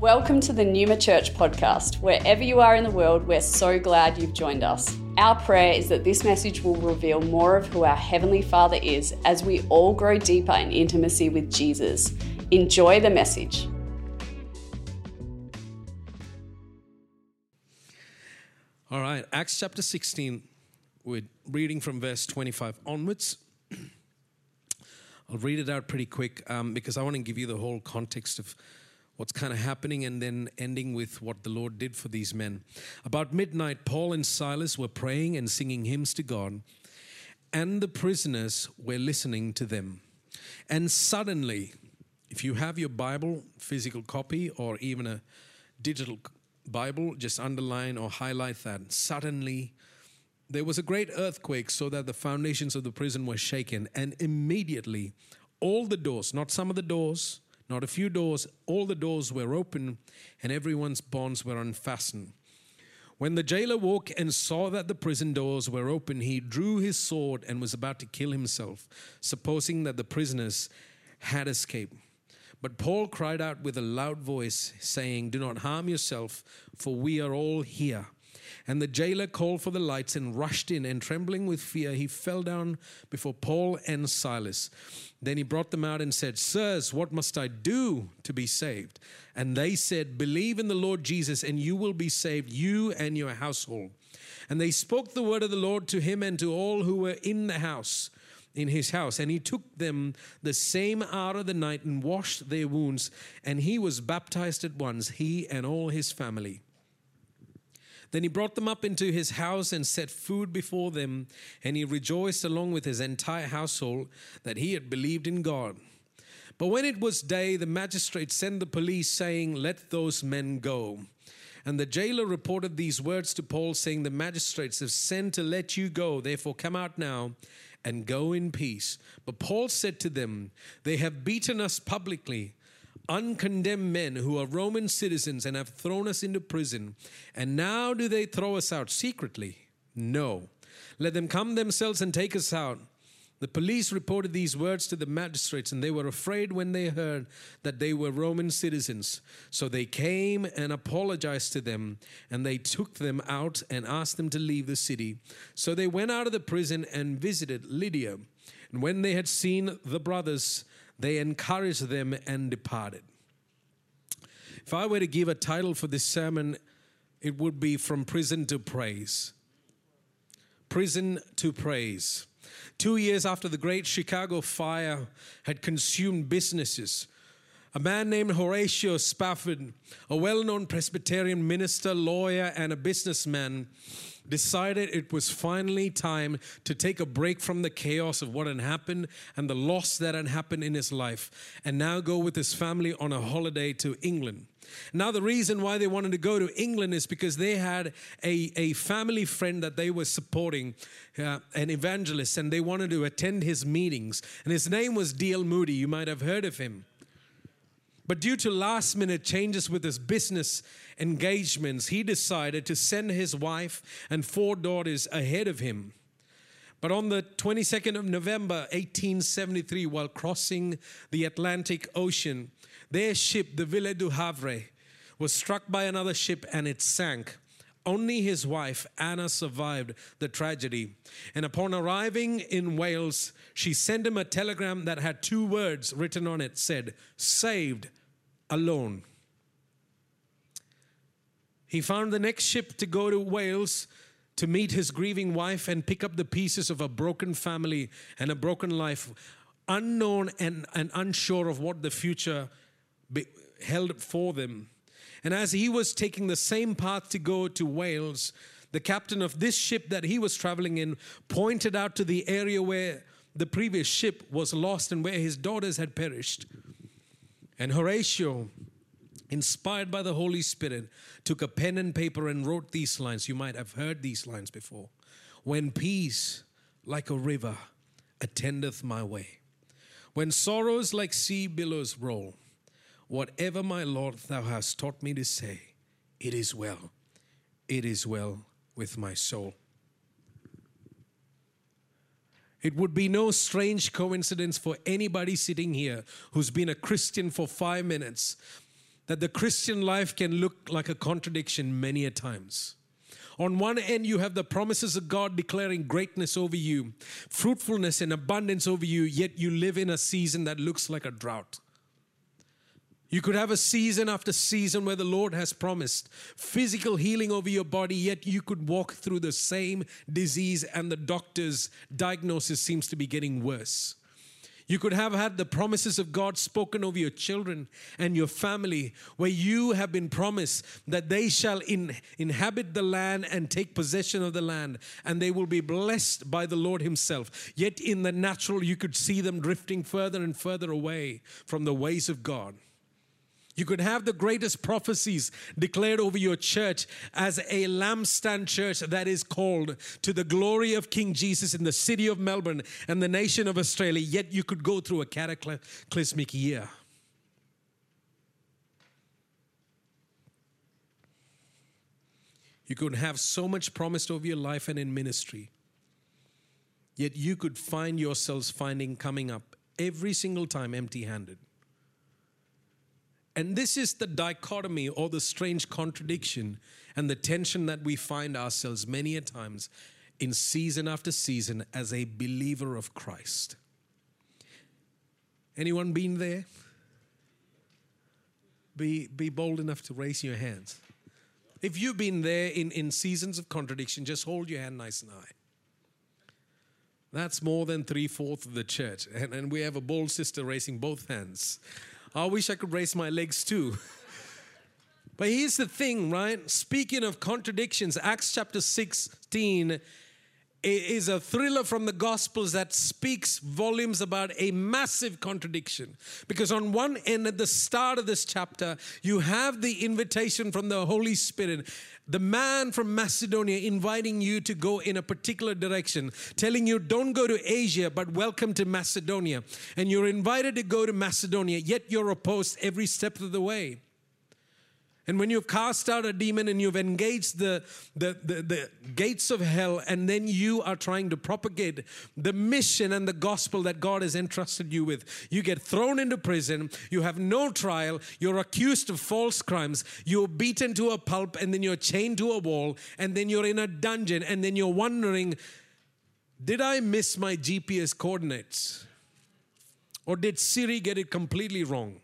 Welcome to the Numa Church podcast. Wherever you are in the world, we're so glad you've joined us. Our prayer is that this message will reveal more of who our Heavenly Father is as we all grow deeper in intimacy with Jesus. Enjoy the message. All right, Acts chapter 16, we're reading from verse 25 onwards. I'll read it out pretty quick because I want to give you the whole context of what's kind of happening and then ending with what the Lord did for these men. About midnight, Paul and Silas were praying and singing hymns to God, and the prisoners were listening to them. And suddenly, if you have your Bible, physical copy, or even a digital Bible, just underline or highlight that. Suddenly, there was a great earthquake so that the foundations of the prison were shaken, and immediately all the doors, not some of the doors, not a few doors, all the doors were open and everyone's bonds were unfastened. When the jailer woke and saw that the prison doors were open, he drew his sword and was about to kill himself, supposing that the prisoners had escaped. But Paul cried out with a loud voice, saying, "Do not harm yourself, for we are all here." And the jailer called for the lights and rushed in, and trembling with fear, he fell down before Paul and Silas. Then he brought them out and said, "Sirs, what must I do to be saved?" And they said, "Believe in the Lord Jesus, and you will be saved, you and your household." And they spoke the word of the Lord to him and to all who were in his house. And he took them the same hour of the night and washed their wounds. And he was baptized at once, he and all his family. Then he brought them up into his house and set food before them. And he rejoiced along with his entire household that he had believed in God. But when it was day, the magistrate sent the police, saying, "Let those men go." And the jailer reported these words to Paul, saying, "The magistrates have sent to let you go. Therefore come out now and go in peace." But Paul said to them, "They have beaten us publicly, uncondemned men who are Roman citizens, and have thrown us into prison. And now do they throw us out secretly? No. Let them come themselves and take us out." The police reported these words to the magistrates, and they were afraid when they heard that they were Roman citizens. So they came and apologized to them, and they took them out and asked them to leave the city. So they went out of the prison and visited Lydia. And when they had seen the brothers, they encouraged them and departed. If I were to give a title for this sermon, it would be From Prison to Praise. Prison to Praise. 2 years after the great Chicago fire had consumed businesses, a man named Horatio Spafford, a well-known Presbyterian minister, lawyer, and a businessman, decided it was finally time to take a break from the chaos of what had happened and the loss that had happened in his life, and now go with his family on a holiday to England. Now, the reason why they wanted to go to England is because they had a family friend that they were supporting, an evangelist, and they wanted to attend his meetings. And his name was D.L. Moody. You might have heard of him. But due to last-minute changes with his business engagements, he decided to send his wife and 4 daughters ahead of him. But on the 22nd of November, 1873, while crossing the Atlantic Ocean, their ship, the Ville du Havre, was struck by another ship and it sank. Only his wife, Anna, survived the tragedy. And upon arriving in Wales, she sent him a telegram that had 2 words written on it, said, "Saved, alone." He found the next ship to go to Wales to meet his grieving wife and pick up the pieces of a broken family and a broken life, unknown and unsure of what the future held for them. And as he was taking the same path to go to Wales, the captain of this ship that he was traveling in pointed out to the area where the previous ship was lost and where his daughters had perished. And Horatio, inspired by the Holy Spirit, took a pen and paper and wrote these lines. You might have heard these lines before. "When peace like a river attendeth my way, when sorrows like sea billows roll, whatever, my Lord, thou hast taught me to say, it is well with my soul." It would be no strange coincidence for anybody sitting here who's been a Christian for 5 minutes that the Christian life can look like a contradiction many a times. On one end, you have the promises of God declaring greatness over you, fruitfulness and abundance over you, yet you live in a season that looks like a drought. You could have a season after season where the Lord has promised physical healing over your body, yet you could walk through the same disease and the doctor's diagnosis seems to be getting worse. You could have had the promises of God spoken over your children and your family, where you have been promised that they shall inhabit the land and take possession of the land, and they will be blessed by the Lord Himself. Yet in the natural, you could see them drifting further and further away from the ways of God. You could have the greatest prophecies declared over your church as a lampstand church that is called to the glory of King Jesus in the city of Melbourne and the nation of Australia, yet you could go through a cataclysmic year. You could have so much promised over your life and in ministry, yet you could find yourselves coming up every single time empty-handed. And this is the dichotomy or the strange contradiction and the tension that we find ourselves many a times in season after season as a believer of Christ. Anyone been there? Be bold enough to raise your hands. If you've been there in seasons of contradiction, just hold your hand nice and high. That's more than 3/4 of the church. And we have a bold sister raising both hands. I wish I could raise my legs too. But here's the thing, right? Speaking of contradictions, Acts chapter 16 is a thriller from the Gospels that speaks volumes about a massive contradiction. Because on one end, at the start of this chapter, you have the invitation from the Holy Spirit, the man from Macedonia inviting you to go in a particular direction, telling you don't go to Asia, but welcome to Macedonia. And you're invited to go to Macedonia, yet you're opposed every step of the way. And when you've cast out a demon and you've engaged the gates of hell, and then you are trying to propagate the mission and the gospel that God has entrusted you with, you get thrown into prison, you have no trial, you're accused of false crimes, you're beaten to a pulp, and then you're chained to a wall, and then you're in a dungeon, and then you're wondering, did I miss my GPS coordinates? Or did Siri get it completely wrong?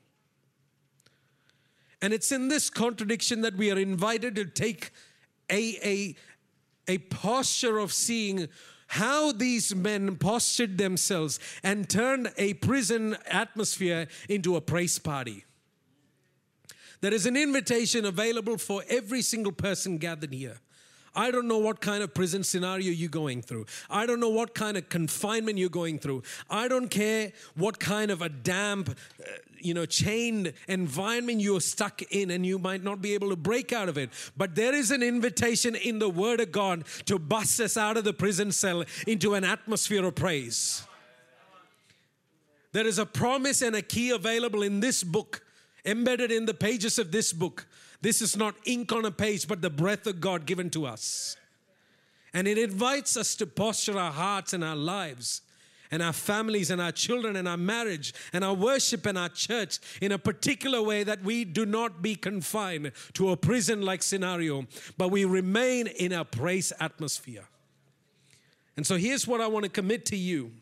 And it's in this contradiction that we are invited to take a posture of seeing how these men postured themselves and turned a prison atmosphere into a praise party. There is an invitation available for every single person gathered here. I don't know what kind of prison scenario you're going through. I don't know what kind of confinement you're going through. I don't care what kind of a damp, chained environment you're stuck in, and you might not be able to break out of it. But there is an invitation in the Word of God to bust us out of the prison cell into an atmosphere of praise. There is a promise and a key available in this book, embedded in the pages of this book. This is not ink on a page, but the breath of God given to us. And it invites us to posture our hearts and our lives and our families and our children and our marriage and our worship and our church in a particular way, that we do not be confined to a prison-like scenario, but we remain in a praise atmosphere. And so here's what I want to commit to you.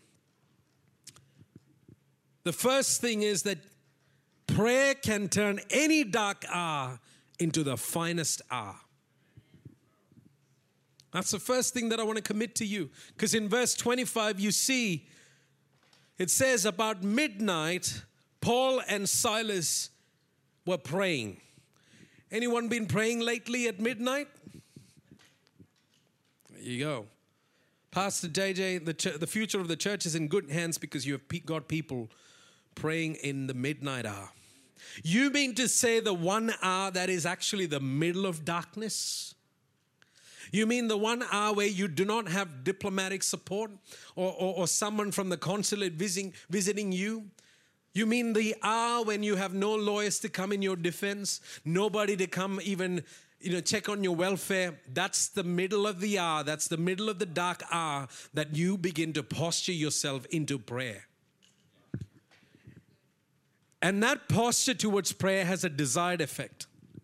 The first thing is that prayer can turn any dark hour into the finest hour. That's the first thing that I want to commit to you. Because in verse 25, you see, it says about midnight, Paul and Silas were praying. Anyone been praying lately at midnight? There you go. Pastor JJ, the future of the church is in good hands because you have got people praying in the midnight hour. You mean to say the 1 hour that is actually the middle of darkness? You mean the 1 hour where you do not have diplomatic support or someone from the consulate visiting you? You mean the hour when you have no lawyers to come in your defense, nobody to come even check on your welfare? That's the middle of the hour. That's the middle of the dark hour that you begin to posture yourself into prayer. And that posture towards prayer has a desired effect.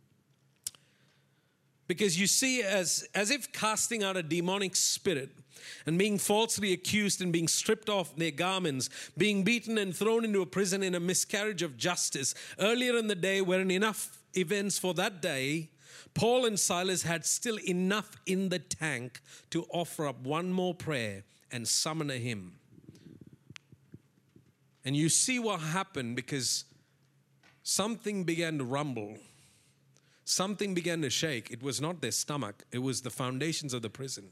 Because you see, as if casting out a demonic spirit and being falsely accused and being stripped off their garments, being beaten and thrown into a prison in a miscarriage of justice, earlier in the day weren't enough events for that day, Paul and Silas had still enough in the tank to offer up one more prayer and summon a hymn. And you see what happened, because something began to rumble. Something began to shake. It was not their stomach. It was the foundations of the prison.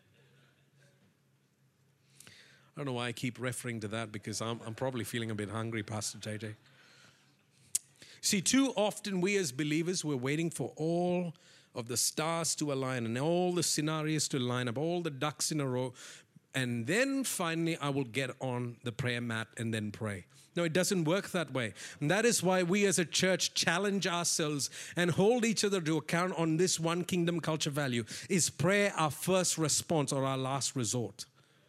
I don't know why I keep referring to that, because I'm probably feeling a bit hungry, Pastor JJ. See, too often we as believers, we're waiting for all of the stars to align and all the scenarios to line up, all the ducks in a row, and then finally I will get on the prayer mat and then pray. No, it doesn't work that way. And that is why we as a church challenge ourselves and hold each other to account on this one kingdom culture value. Is prayer our first response or our last resort?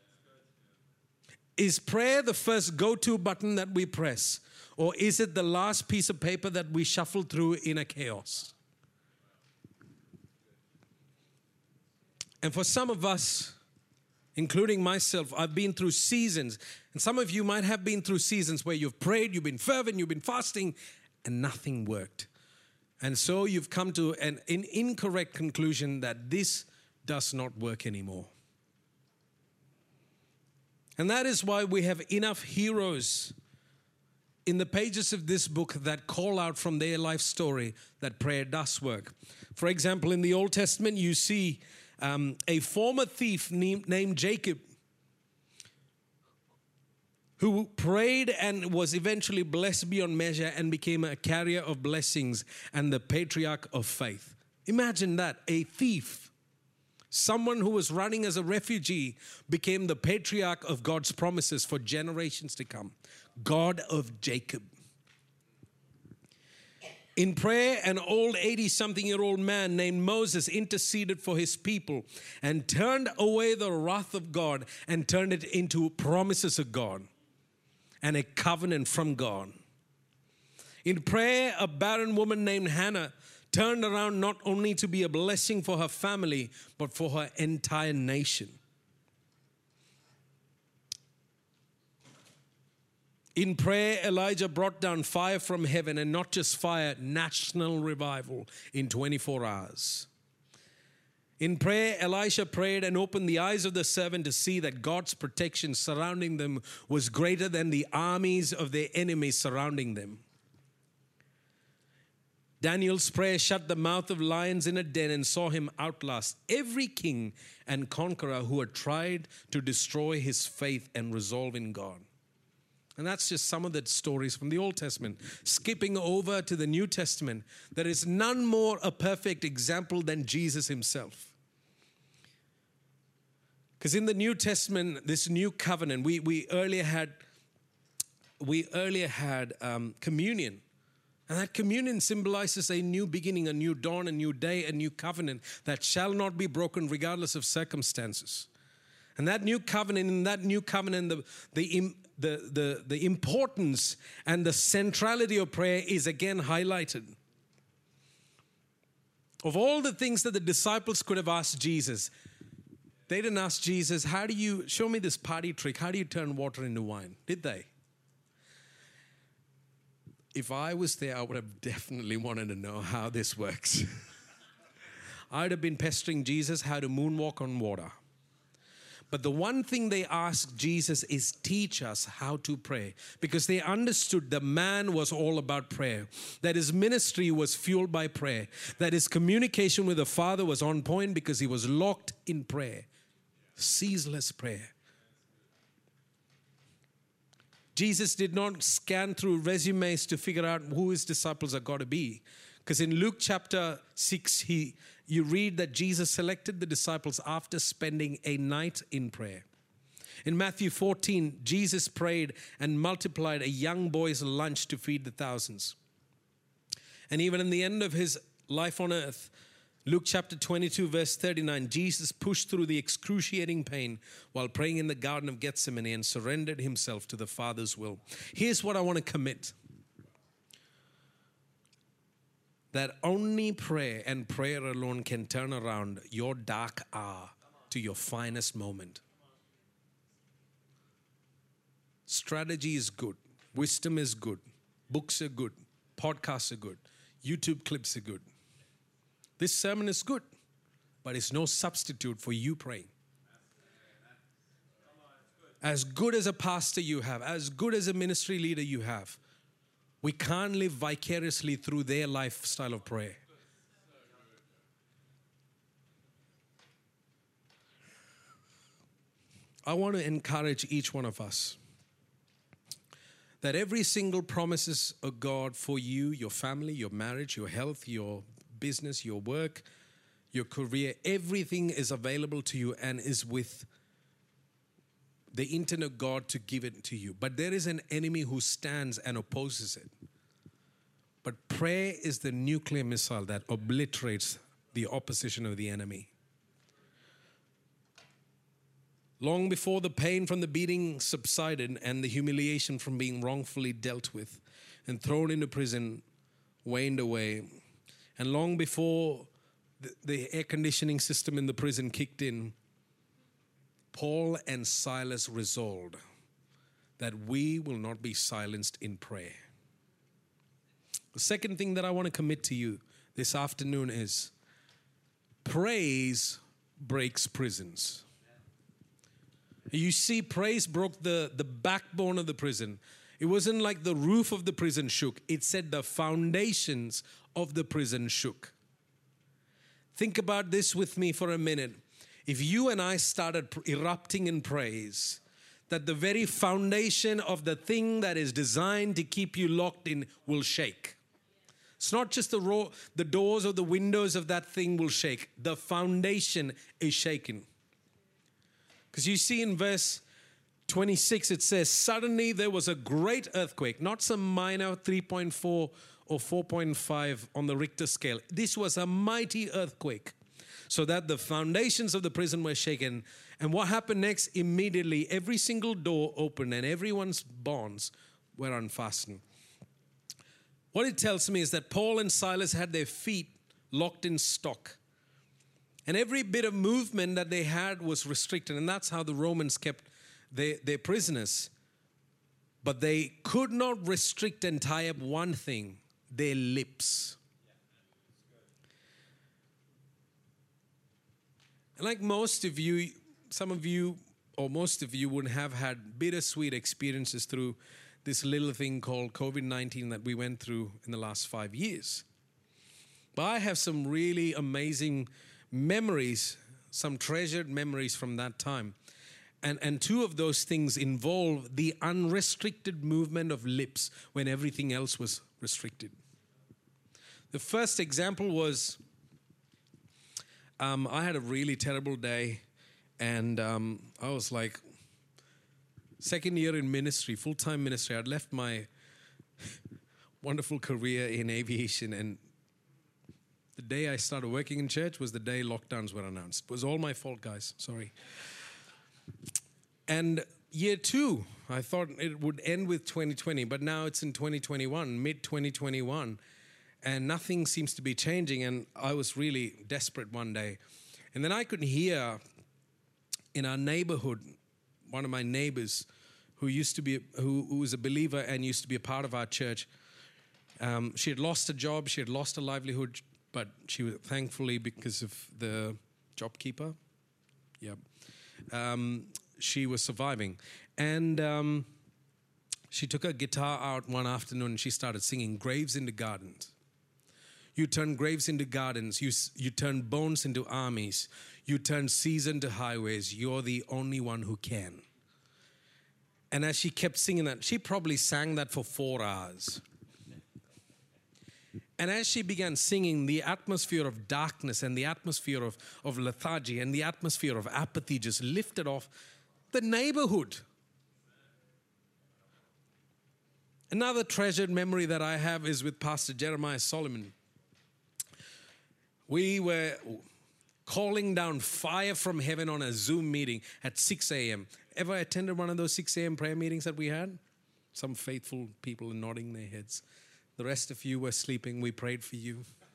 Is prayer the first go-to button that we press? Or is it the last piece of paper that we shuffle through in a chaos? And for some of us, including myself, I've been through seasons. And some of you might have been through seasons where you've prayed, you've been fervent, you've been fasting, and nothing worked. And so you've come to an incorrect conclusion that this does not work anymore. And that is why we have enough heroes in the pages of this book that call out from their life story that prayer does work. For example, in the Old Testament, you see a former thief named Jacob, who prayed and was eventually blessed beyond measure and became a carrier of blessings and the patriarch of faith. Imagine that, a thief, someone who was running as a refugee, became the patriarch of God's promises for generations to come. God of Jacob. In prayer, an old 80-something-year-old man named Moses interceded for his people and turned away the wrath of God and turned it into promises of God and a covenant from God. In prayer, a barren woman named Hannah turned around not only to be a blessing for her family, but for her entire nation. In prayer, Elijah brought down fire from heaven, and not just fire, national revival in 24 hours. In prayer, Elisha prayed and opened the eyes of the servant to see that God's protection surrounding them was greater than the armies of their enemies surrounding them. Daniel's prayer shut the mouth of lions in a den and saw him outlast every king and conqueror who had tried to destroy his faith and resolve in God. And that's just some of the stories from the Old Testament. Skipping over to the New Testament, there is none more a perfect example than Jesus himself. Because in the New Testament, this new covenant, we earlier had communion. And that communion symbolizes a new beginning, a new dawn, a new day, a new covenant that shall not be broken regardless of circumstances. And that new covenant, the importance and the centrality of prayer is again highlighted. Of all the things that the disciples could have asked Jesus, they didn't ask Jesus, how do you, show me this party trick, how do you turn water into wine? Did they? If I was there, I would have definitely wanted to know how this works. I'd have been pestering Jesus how to moonwalk on water. But the one thing they asked Jesus is teach us how to pray, because they understood the man was all about prayer, that his ministry was fueled by prayer, that his communication with the Father was on point because he was locked in prayer, ceaseless prayer. Jesus did not scan through resumes to figure out who his disciples are going to be. Because in Luke chapter 6, you read that Jesus selected the disciples after spending a night in prayer. In Matthew 14, Jesus prayed and multiplied a young boy's lunch to feed the thousands. And even in the end of his life on earth, Luke chapter 22, verse 39, Jesus pushed through the excruciating pain while praying in the Garden of Gethsemane and surrendered himself to the Father's will. Here's what I want to commit. that only prayer and prayer alone can turn around your dark hour to your finest moment. Strategy is good. Wisdom is good. Books are good. Podcasts are good. YouTube clips are good. This sermon is good, but it's no substitute for you praying. As good as a pastor you have, as good as a ministry leader you have, we can't live vicariously through their lifestyle of prayer. I want to encourage each one of us that every single promises of God for you, your family, your marriage, your health, your business, your work, your career, everything is available to you and is with the intent of God to give it to you. But there is an enemy who stands and opposes it. But prayer is the nuclear missile that obliterates the opposition of the enemy. Long before the pain from the beating subsided and the humiliation from being wrongfully dealt with and thrown into prison waned away, and long before the air conditioning system in the prison kicked in, Paul and Silas resolved that we will not be silenced in prayer. The second thing that I want to commit to you this afternoon is praise breaks prisons. You see, praise broke the backbone of the prison. It wasn't like the roof of the prison shook. It said the foundations of the prison shook. Think about this with me for a minute. If you and I started erupting in praise, that the very foundation of the thing that is designed to keep you locked in will shake. It's not just the doors or the windows of that thing will shake. The foundation is shaken. Because you see in verse 26, it says, suddenly there was a great earthquake, not some minor 3.4 or 4.5 on the Richter scale. This was a mighty earthquake, so that the foundations of the prison were shaken. And what happened next? Immediately, every single door opened and everyone's bonds were unfastened. What it tells me is that Paul and Silas had their feet locked in stock. And every bit of movement that they had was restricted. And that's how the Romans kept their prisoners. But they could not restrict and tie up one thing, their lips. And like most of you, some of you, or most of you would have had bittersweet experiences through this little thing called COVID-19 that we went through in the last 5 years. But I have some really amazing memories, some treasured memories from that time. And two of those things involve the unrestricted movement of lips when everything else was restricted. The first example was, I had a really terrible day, and I was like, second year in ministry, full-time ministry. I'd left my wonderful career in aviation, and the day I started working in church was the day lockdowns were announced. It was all my fault, guys. Sorry. And year two, I thought it would end with 2020, but now it's in 2021, mid-2021, and nothing seems to be changing. And I was really desperate one day. And then I could hear in our neighborhood, one of my neighbors who was a believer and used to be a part of our church, she had lost a job, she had lost a livelihood, but she was thankfully, because of the JobKeeper, she was surviving. And she took her guitar out one afternoon and she started singing Graves into Gardens. You turn graves into gardens. You turn bones into armies. You turn seas into highways. You're the only one who can. And as she kept singing that, she probably sang that for 4 hours. And as she began singing, the atmosphere of darkness and the atmosphere of lethargy and the atmosphere of apathy just lifted off the neighborhood. Another treasured memory that I have is with Pastor Jeremiah Solomon. We were calling down fire from heaven on a Zoom meeting at 6 a.m. Ever attended one of those 6 a.m. prayer meetings that we had? Some faithful people are nodding their heads. The rest of you were sleeping. We prayed for you.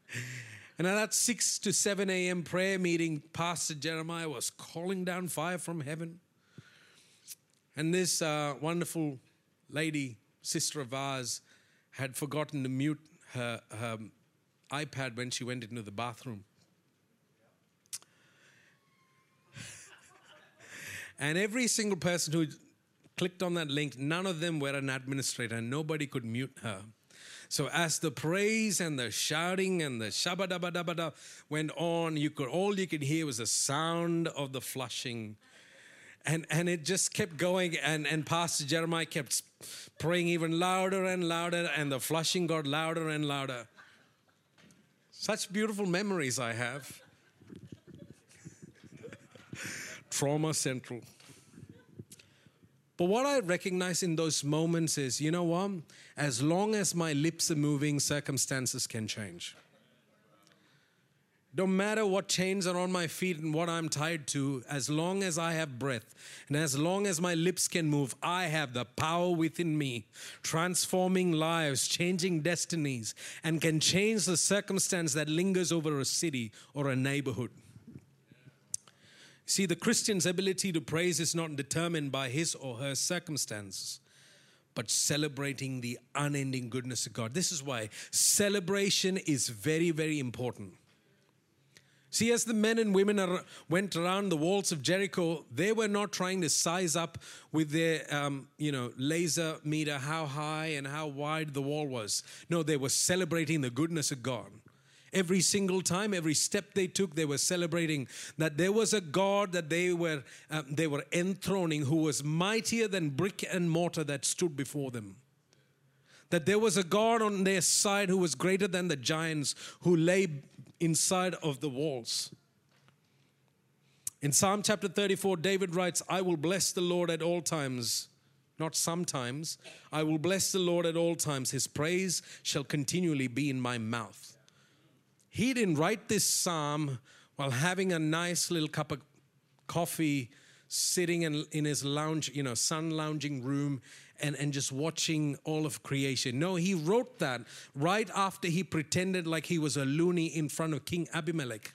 And at that 6 to 7 a.m. prayer meeting, Pastor Jeremiah was calling down fire from heaven. And this wonderful lady, sister of ours, had forgotten to mute her iPad when she went into the bathroom. And every single person who clicked on that link, none of them were an administrator, and nobody could mute her. So as the praise and the shouting and the shabba-dabba-dabba-da went on, all you could hear was the sound of the flushing. And it just kept going, and Pastor Jeremiah kept praying even louder and louder, and the flushing got louder and louder. Such beautiful memories I have. Trauma central. But what I recognize in those moments is, you know what? As long as my lips are moving, circumstances can change. No matter what chains are on my feet and what I'm tied to, as long as I have breath and as long as my lips can move, I have the power within me, transforming lives, changing destinies, and can change the circumstance that lingers over a city or a neighborhood. See, the Christian's ability to praise is not determined by his or her circumstances, but celebrating the unending goodness of God. This is why celebration is very, very important. See, as the men and women went around the walls of Jericho, they were not trying to size up with their, laser meter how high and how wide the wall was. No, they were celebrating the goodness of God. Every single time, every step they took, they were celebrating that there was a God that they were enthroning, who was mightier than brick and mortar that stood before them. That there was a God on their side who was greater than the giants who lay inside of the walls. In Psalm chapter 34, David writes, I will bless the Lord at all times. Not sometimes. I will bless the Lord at all times. His praise shall continually be in my mouth. He didn't write this psalm while having a nice little cup of coffee, sitting in his lounge, sun lounging room, and just watching all of creation. No, he wrote that right after he pretended like he was a loony in front of King Abimelech.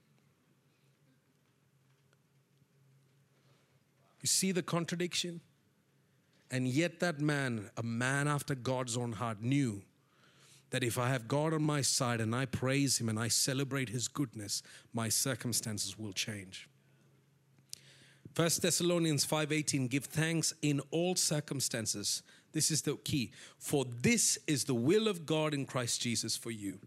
You see the contradiction? And yet that man, a man after God's own heart, knew that if I have God on my side and I praise Him and I celebrate His goodness, my circumstances will change. 1 Thessalonians 5:18, give thanks in all circumstances. This is the key. For this is the will of God in Christ Jesus for you.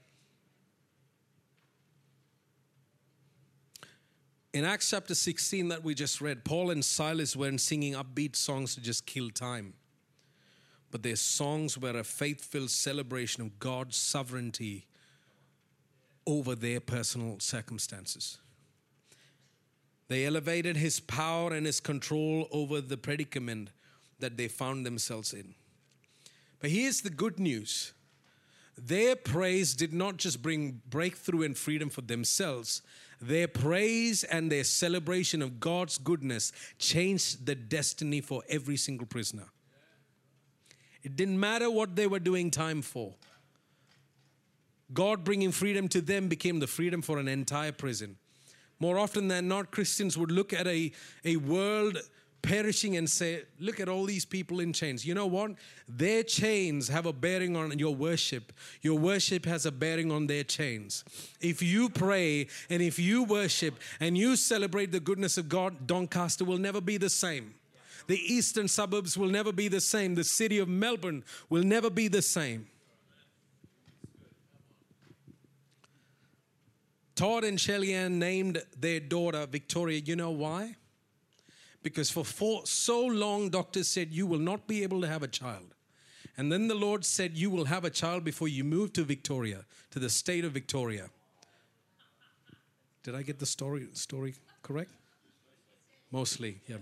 In Acts chapter 16 that we just read, Paul and Silas weren't singing upbeat songs to just kill time. But their songs were a faith-filled celebration of God's sovereignty over their personal circumstances. They elevated His power and His control over the predicament that they found themselves in. But here's the good news. Their praise did not just bring breakthrough and freedom for themselves. Their praise and their celebration of God's goodness changed the destiny for every single prisoner. It didn't matter what they were doing time for. God bringing freedom to them became the freedom for an entire prison. More often than not, Christians would look at a world perishing and say, look at all these people in chains. You know what? Their chains have a bearing on your worship. Your worship has a bearing on their chains. If you pray and if you worship and you celebrate the goodness of God, Doncaster will never be the same. The eastern suburbs will never be the same. The city of Melbourne will never be the same. Todd and Shelley-Ann named their daughter Victoria. You know why? Because for so long, doctors said, you will not be able to have a child. And then the Lord said, you will have a child before you move to Victoria, to the state of Victoria. Did I get the story correct? Mostly, yeah.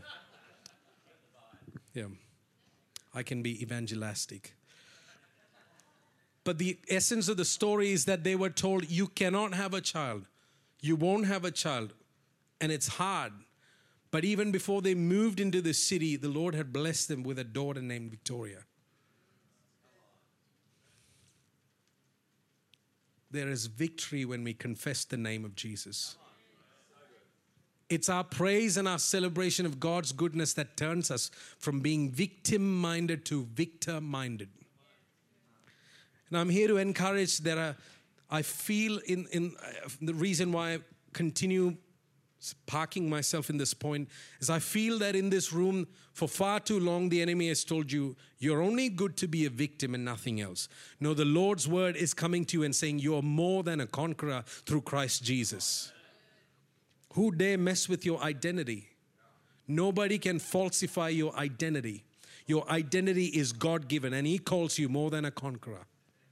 Yeah, I can be evangelistic. But the essence of the story is that they were told, you cannot have a child. You won't have a child. And it's hard. But even before they moved into the city, the Lord had blessed them with a daughter named Victoria. there is victory when we confess the name of Jesus. It's our praise and our celebration of God's goodness that turns us from being victim-minded to victor-minded. And I'm here to encourage I feel in the reason why I continue parking myself in this point is I feel that in this room for far too long the enemy has told you, you're only good to be a victim and nothing else. No, the Lord's word is coming to you and saying you're more than a conqueror through Christ Jesus. Who dare mess with your identity? Nobody can falsify your identity. Your identity is God-given and He calls you more than a conqueror.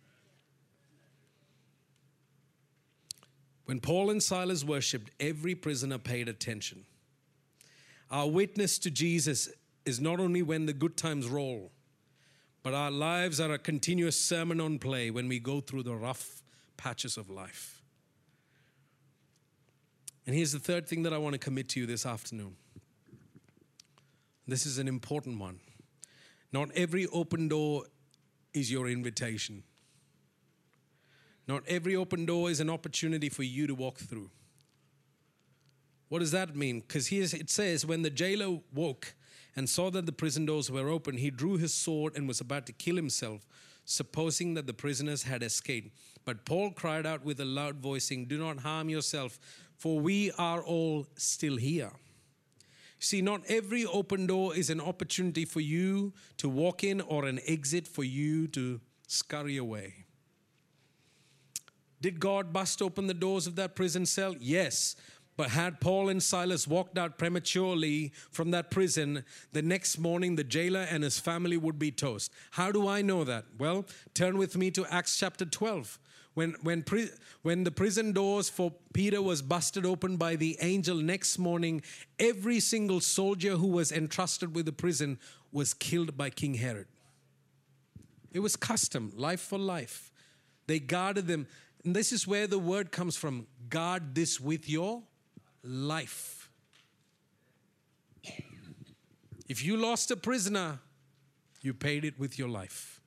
When Paul and Silas worshipped, every prisoner paid attention. Our witness to Jesus is not only when the good times roll, but our lives are a continuous sermon on play when we go through the rough patches of life. And here's the third thing that I want to commit to you this afternoon. This is an important one. Not every open door is your invitation. Not every open door is an opportunity for you to walk through. What does that mean? Because here it says, when the jailer woke and saw that the prison doors were open, he drew his sword and was about to kill himself, supposing that the prisoners had escaped. But Paul cried out with a loud voice, saying, "Do not harm yourself, for we are all still here." See, not every open door is an opportunity for you to walk in or an exit for you to scurry away. Did God bust open the doors of that prison cell? Yes. But had Paul and Silas walked out prematurely from that prison, the next morning the jailer and his family would be toast. How do I know that? Well, turn with me to Acts chapter 12. When the prison doors for Peter was busted open by the angel next morning, every single soldier who was entrusted with the prison was killed by King Herod. It was custom, life for life. They guarded them. And this is where the word comes from. Guard this with your life. If you lost a prisoner, you paid it with your life.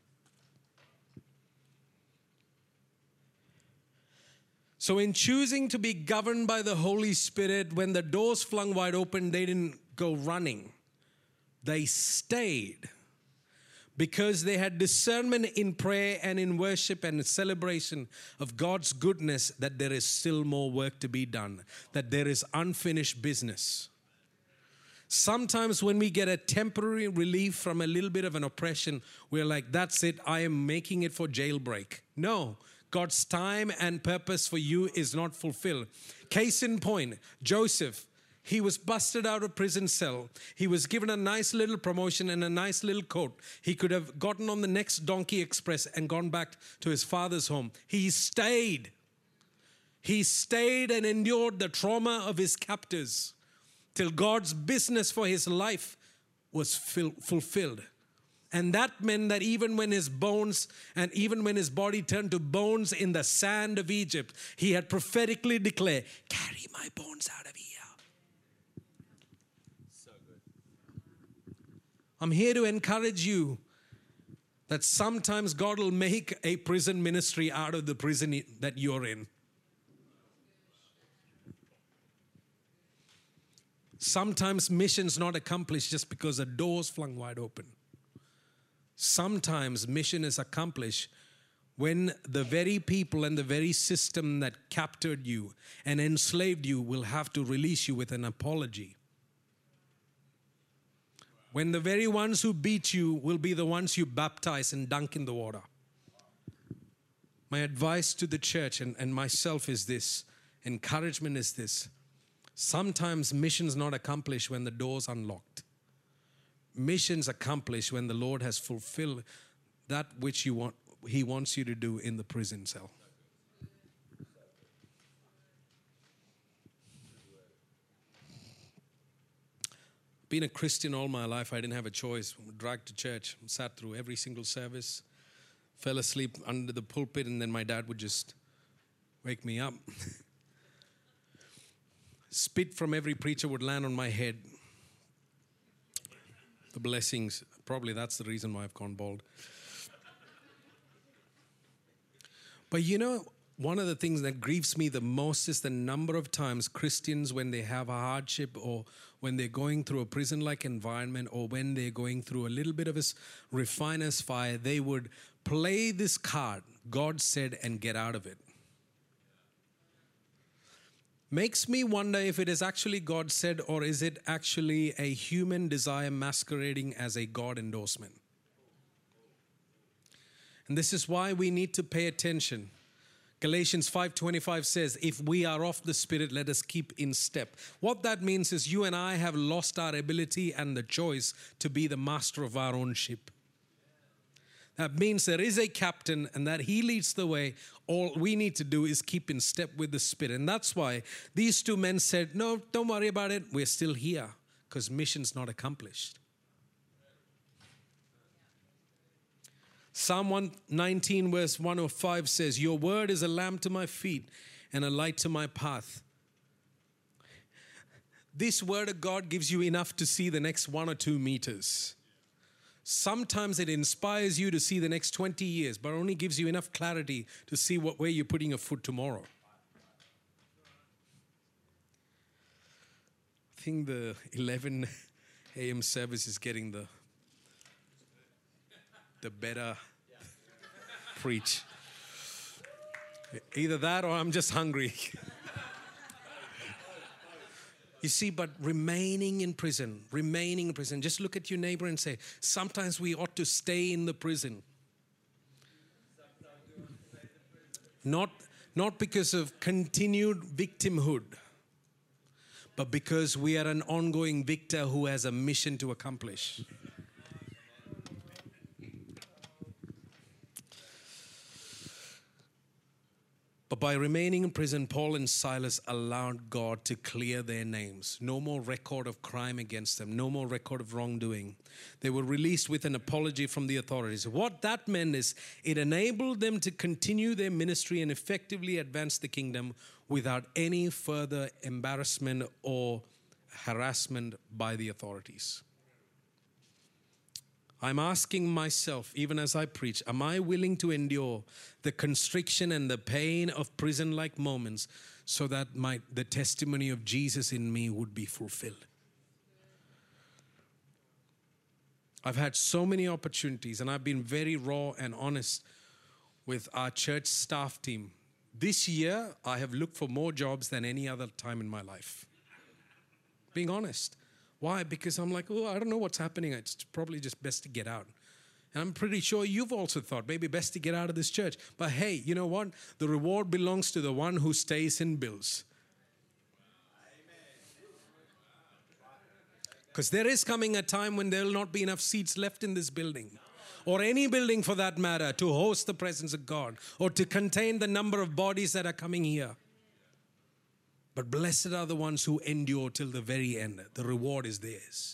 So in choosing to be governed by the Holy Spirit, when the doors flung wide open, they didn't go running. They stayed. Because they had discernment in prayer and in worship and celebration of God's goodness, that there is still more work to be done, that there is unfinished business. Sometimes when we get a temporary relief from a little bit of an oppression, we're like, that's it, I am making it for jailbreak. No, God's time and purpose for you is not fulfilled. Case in point, Joseph. He was busted out of prison cell. He was given a nice little promotion and a nice little coat. He could have gotten on the next Donkey Express and gone back to his father's home. He stayed. He stayed and endured the trauma of his captors till God's business for his life was fulfilled. And that meant that even when his bones and even when his body turned to bones in the sand of Egypt, he had prophetically declared, "Carry my bones out of here." I'm here to encourage you that sometimes God will make a prison ministry out of the prison that you're in. Sometimes mission's not accomplished just because the door's flung wide open. Sometimes mission is accomplished when the very people and the very system that captured you and enslaved you will have to release you with an apology. When the very ones who beat you will be the ones you baptize and dunk in the water. My advice to the church and myself is this, encouragement is this. Sometimes mission's not accomplished when the door's unlocked. Mission's accomplished when the Lord has fulfilled that which He wants you to do in the prison cell. Being a Christian all my life, I didn't have a choice. Dragged to church, sat through every single service, fell asleep under the pulpit, and then my dad would just wake me up. Spit from every preacher would land on my head. The blessings, probably that's the reason why I've gone bald. But you know, one of the things that grieves me the most is the number of times Christians, when they have a hardship or when they're going through a prison-like environment or when they're going through a little bit of a refiner's fire, they would play this card, God said, and get out of it. Makes me wonder if it is actually God said or is it actually a human desire masquerading as a God endorsement. And this is why we need to pay attention. Galatians 5:25 says, if we are of the Spirit, let us keep in step. What that means is you and I have lost our ability and the choice to be the master of our own ship. That means there is a captain and that he leads the way. All we need to do is keep in step with the Spirit. And that's why these two men said, no, don't worry about it. We're still here because mission's not accomplished. Psalm 119 verse 105 says, your word is a lamp to my feet and a light to my path. This word of God gives you enough to see the next 1 or 2 meters. Sometimes it inspires you to see the next 20 years, but only gives you enough clarity to see where you're putting your foot tomorrow. I think the 11 a.m. service is getting the better preach. Either that or I'm just hungry. You see, but remaining in prison. Just look at your neighbor and say, sometimes we ought to stay in the prison. Not because of continued victimhood, but because we are an ongoing victor who has a mission to accomplish. But by remaining in prison, Paul and Silas allowed God to clear their names. No more record of crime against them. No more record of wrongdoing. They were released with an apology from the authorities. What that meant is it enabled them to continue their ministry and effectively advance the kingdom without any further embarrassment or harassment by the authorities. I'm asking myself, even as I preach, am I willing to endure the constriction and the pain of prison-like moments so that the testimony of Jesus in me would be fulfilled? I've had so many opportunities, and I've been very raw and honest with our church staff team. This year, I have looked for more jobs than any other time in my life. Being honest. Why? Because I'm like, I don't know what's happening. It's probably just best to get out. And I'm pretty sure you've also thought, maybe best to get out of this church. But hey, you know what? The reward belongs to the one who stays and builds. Because there is coming a time when there will not be enough seats left in this building, or any building for that matter, to host the presence of God, or to contain the number of bodies that are coming here. But blessed are the ones who endure till the very end. The reward is theirs.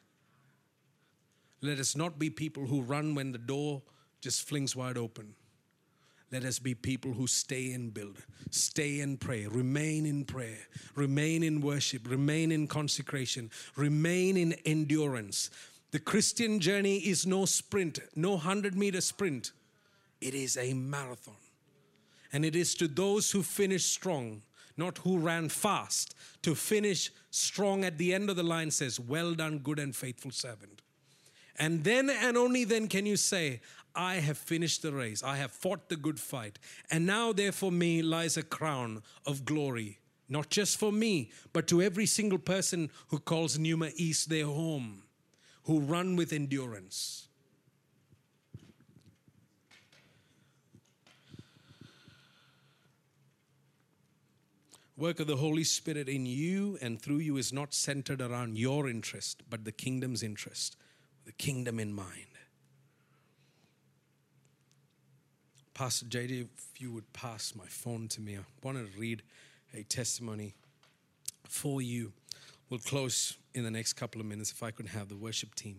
Let us not be people who run when the door just flings wide open. Let us be people who stay and build, stay and pray, remain in prayer, remain in worship, remain in consecration, remain in endurance. The Christian journey is no sprint, no 100-meter sprint. It is a marathon. And it is to those who finish strong, not who ran fast. To finish strong at the end of the line says, well done, good and faithful servant. And then and only then can you say, I have finished the race. I have fought the good fight. And now there for me lies a crown of glory. Not just for me, but to every single person who calls Numa East their home, who run with endurance. Work of the Holy Spirit in you and through you is not centered around your interest, but the kingdom's interest, the kingdom in mind. Pastor JD, if you would pass my phone to me, I want to read a testimony for you. We'll close in the next couple of minutes if I could have the worship team.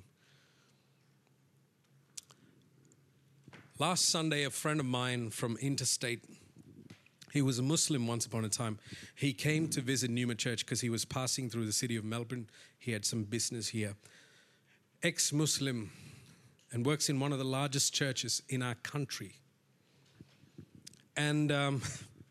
Last Sunday, a friend of mine from interstate, he was a Muslim once upon a time. He came to visit Numa Church because he was passing through the city of Melbourne. He had some business here. Ex-Muslim, and works in one of the largest churches in our country. And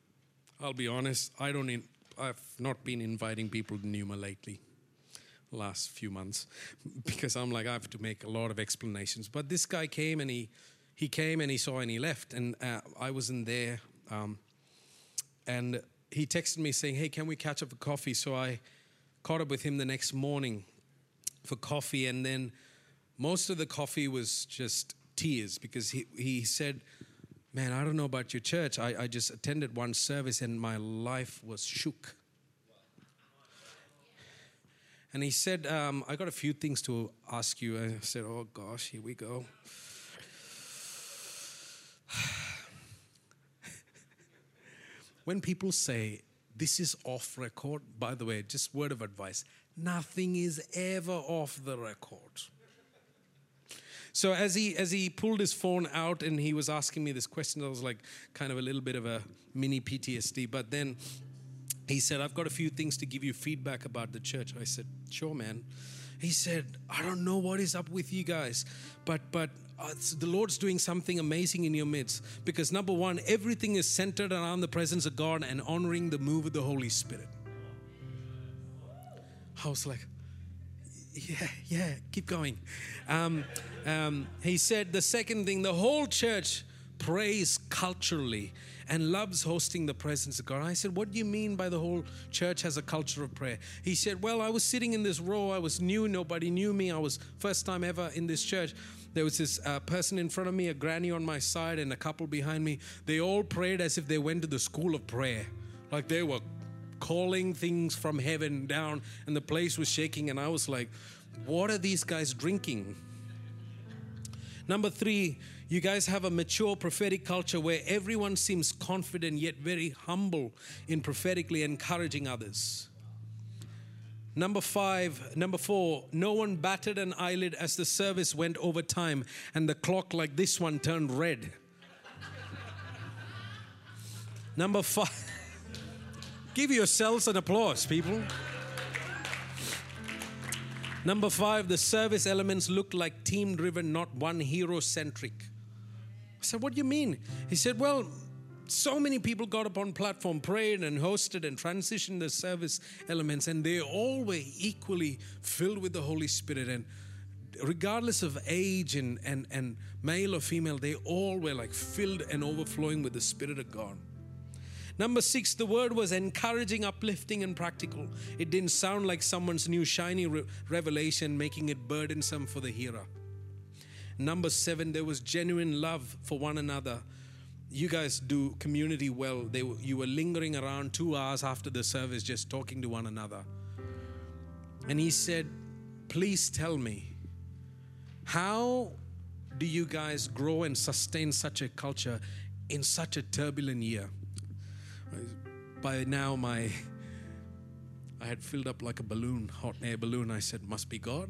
I'll be honest, I've not been inviting people to Numa lately, last few months, because I'm like, I have to make a lot of explanations. But this guy came and he came and he saw and he left, and I wasn't there. And he texted me saying, hey, can we catch up for coffee? So I caught up with him the next morning for coffee, and then most of the coffee was just tears, because he said, man, I don't know about your church. I just attended one service and my life was shook. And he said, I got a few things to ask you. I said, oh gosh, here we go. When people say, this is off record, by the way, just word of advice, nothing is ever off the record. So as he pulled his phone out and he was asking me this question, I was like kind of a little bit of a mini PTSD. But then he said, I've got a few things to give you feedback about the church. I said, sure, man. He said, I don't know what is up with you guys, but the Lord's doing something amazing in your midst. Because number one, everything is centered around the presence of God and honoring the move of the Holy Spirit. I was like, yeah, keep going. He said the second thing, the whole church prays culturally and loves hosting the presence of God. I said, what do you mean by the whole church has a culture of prayer? He said, well, I was sitting in this row. I was new. Nobody knew me. I was first time ever in this church. There was this person in front of me, a granny on my side, and a couple behind me. They all prayed as if they went to the school of prayer. Like they were calling things from heaven down, and the place was shaking. And I was like, what are these guys drinking? Number 3, you guys have a mature prophetic culture where everyone seems confident yet very humble in prophetically encouraging others. Number 4, no one batted an eyelid as the service went over time and the clock like this one turned red. Number 5, give yourselves an applause, people. Number 5, the service elements look like team-driven, not one hero-centric. I said, what do you mean? He said, well, so many people got up on platform, prayed and hosted and transitioned the service elements, and they all were equally filled with the Holy Spirit. And regardless of age and male or female, they all were like filled and overflowing with the Spirit of God. Number 6, the word was encouraging, uplifting, and practical. It didn't sound like someone's new shiny revelation, making it burdensome for the hearer. Number 7, there was genuine love for one another. You guys do community well. You were lingering around 2 hours after the service just talking to one another. And he said, please tell me, how do you guys grow and sustain such a culture in such a turbulent year? By now, I had filled up like a balloon, hot air balloon. I said, must be God.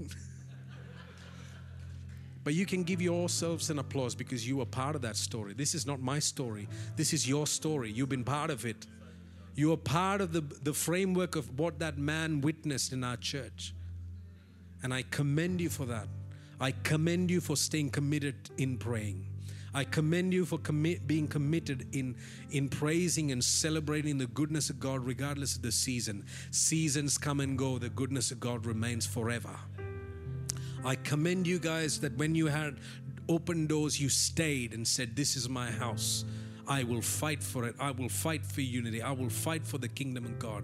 But you can give yourselves an applause because you are part of that story. This is not my story. This is your story. You've been part of it. You are part of the framework of what that man witnessed in our church. And I commend you for that. I commend you for staying committed in praying. I commend you for being committed in praising and celebrating the goodness of God regardless of the season. Seasons come and go. The goodness of God remains forever. I commend you guys that when you had open doors, you stayed and said, this is my house. I will fight for it. I will fight for unity. I will fight for the kingdom of God.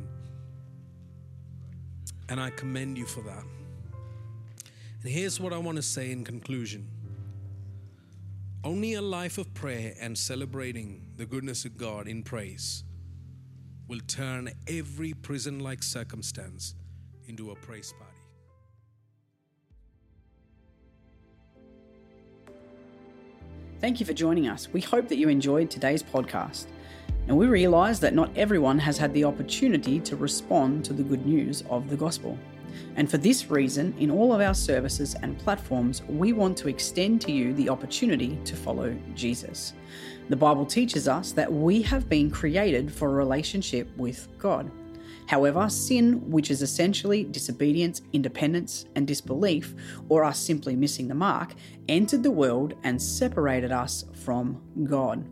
And I commend you for that. And here's what I want to say in conclusion. Only a life of prayer and celebrating the goodness of God in praise will turn every prison-like circumstance into a praise party. Thank you for joining us. We hope that you enjoyed today's podcast. And we realize that not everyone has had the opportunity to respond to the good news of the gospel. And for this reason, in all of our services and platforms, we want to extend to you the opportunity to follow Jesus. The Bible teaches us that we have been created for a relationship with God. However, sin, which is essentially disobedience, independence, and disbelief, or us simply missing the mark, entered the world and separated us from God.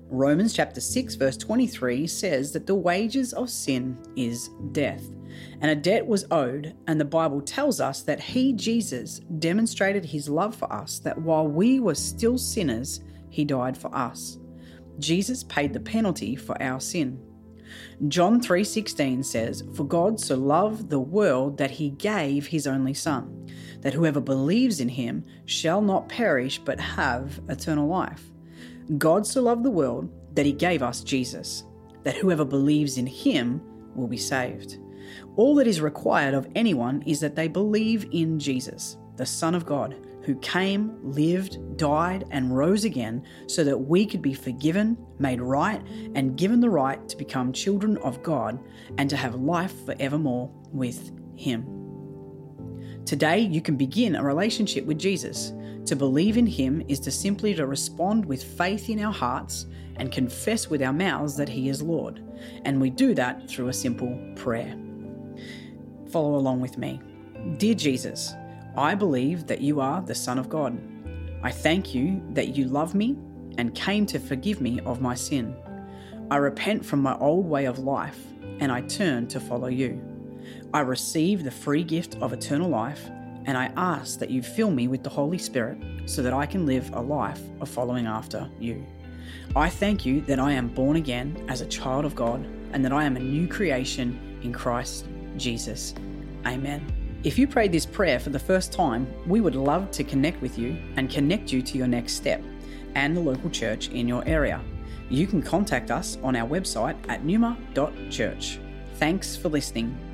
Romans chapter 6 verse 23 says that the wages of sin is death, and a debt was owed, and the Bible tells us that he, Jesus, demonstrated his love for us, that while we were still sinners, he died for us. Jesus paid the penalty for our sin. John 3:16 says, "For God so loved the world that he gave his only Son, that whoever believes in him shall not perish but have eternal life." God so loved the world that he gave us Jesus, that whoever believes in him will be saved. All that is required of anyone is that they believe in Jesus, the Son of God, who came, lived, died, and rose again so that we could be forgiven, made right, and given the right to become children of God and to have life forevermore with him. Today, you can begin a relationship with Jesus. To believe in him is to simply respond with faith in our hearts and confess with our mouths that he is Lord. And we do that through a simple prayer. Follow along with me. Dear Jesus, I believe that you are the Son of God. I thank you that you love me and came to forgive me of my sin. I repent from my old way of life and I turn to follow you. I receive the free gift of eternal life, and I ask that you fill me with the Holy Spirit so that I can live a life of following after you. I thank you that I am born again as a child of God and that I am a new creation in Christ Jesus. Amen. If you prayed this prayer for the first time, we would love to connect with you and connect you to your next step and the local church in your area. You can contact us on our website at numa.church. Thanks for listening.